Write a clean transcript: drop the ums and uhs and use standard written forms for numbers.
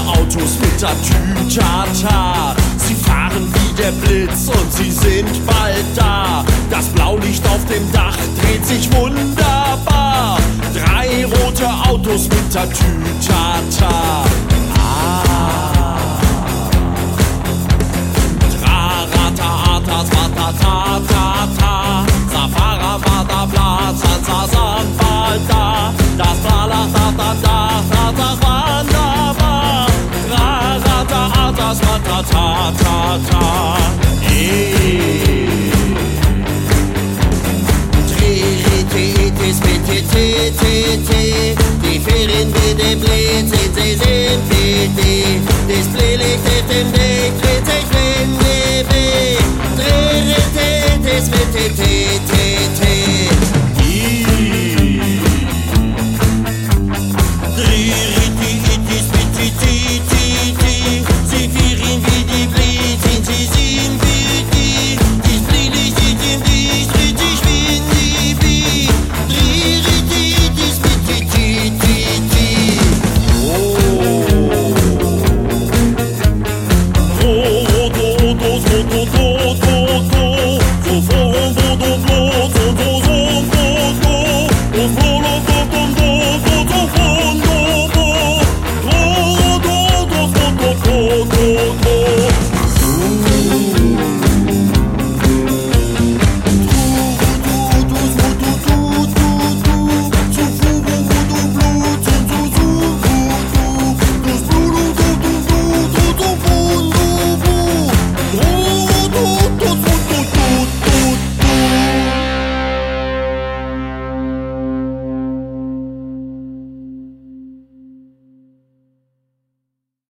Autos mit Tatütata. Sie fahren wie der Blitz und sie sind bald da. Das Blaulicht auf dem Dach dreht sich wunderbar. 3 rote Autos mit Tatütata. Tra-rata-ata, tra-ta-ta-ta-ta. Safara, Bada, Bla, Salsa, Samba, das Bla-la-ta-ta-ta, das wunderbar. Tra-rata-ata, tra-ta-ta-ta-ta. Tri-ri-ti-tis, pi-ti-ti-ti-ti. Die Ferien wie der Blitz, sie sind PT. Das Blaulicht auf dem Deck dreht sich wenn wir weg. Tri-ri-ti-tis, pi-ti-ti-ti-ti.